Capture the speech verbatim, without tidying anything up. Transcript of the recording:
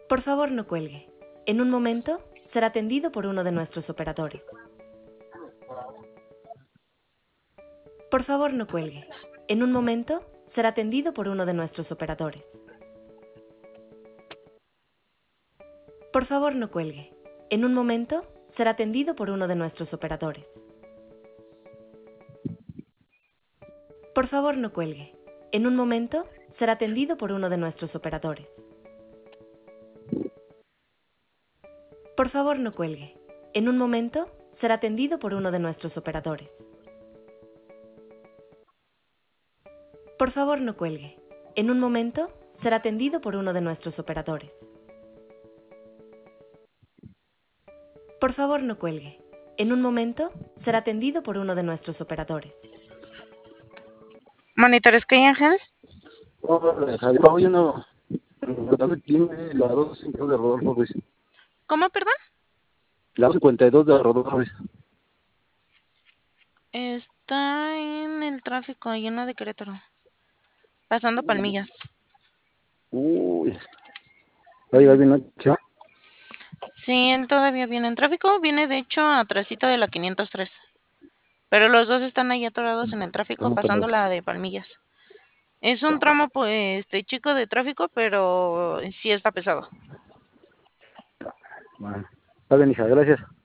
Por favor, no cuelgue. En un momento, será atendido por uno de nuestros operadores. Por favor, no cuelgue. En un momento, será atendido por uno de nuestros operadores. Por favor, no cuelgue. En un momento, será atendido por uno de nuestros operadores. Por favor, no cuelgue. En un momento, será atendido por uno de nuestros operadores. Por favor, no cuelgue. En un momento, será atendido por uno de nuestros operadores. Por favor, no cuelgue. En un momento, será atendido por uno de nuestros operadores. Por favor, no cuelgue. En un momento, será atendido por uno de nuestros operadores. Monitores que Ángel. Hola, Javier. Oye, no. ¿Dónde tiene la dos cincuenta y dos de Rodolfo Ruiz? ¿Cómo, perdón? La dos cincuenta y dos de Rodolfo Ruiz. Está en el tráfico lleno de Querétaro. Pasando Palmillas. Uy. Va a llegar bien noche. Sí, él todavía viene en tráfico. Viene, de hecho, atrásito de la quinientos tres. Pero los dos están ahí atorados en el tráfico, pasando la de Palmillas. Es un tramo, pues, este, chico de tráfico, pero sí está pesado. Bueno, está bien, hija. Gracias.